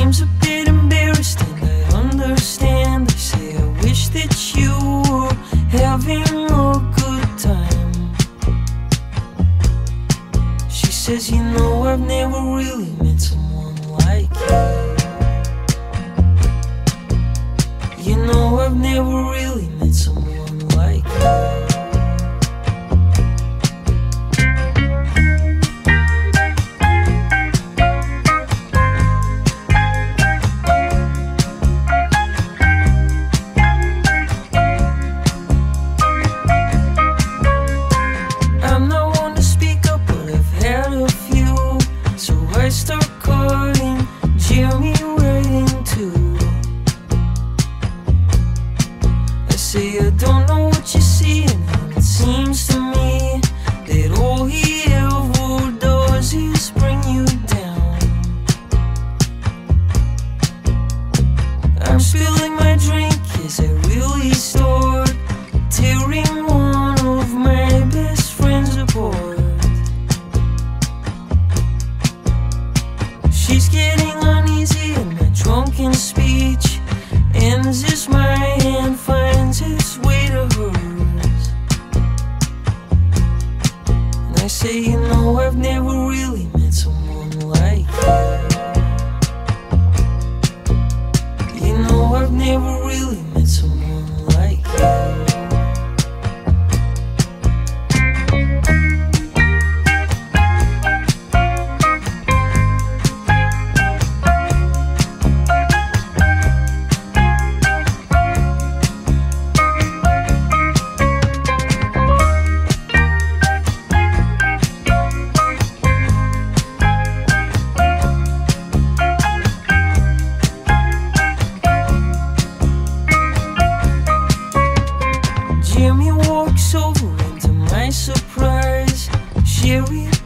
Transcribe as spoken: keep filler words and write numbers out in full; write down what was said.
seems a bit embarrassed, and I understand. I say I wish that you were having a good time. She says, you know, I've never really met someone like you. You know, I've never really met someone like you. I start calling Jimmy right into. I say I don't know what you're seeing, and it seems to me that all he ever does is bring you down. I'm spilling my drink as I really start tearing one of my best friends apart. She's getting uneasy, and my drunken speech ends as my hand finds its way to hers. And I say, you know, I've never really met someone like you. You know, I've never really met someone like you. Jimmy walks over, and to my surprise, Sherry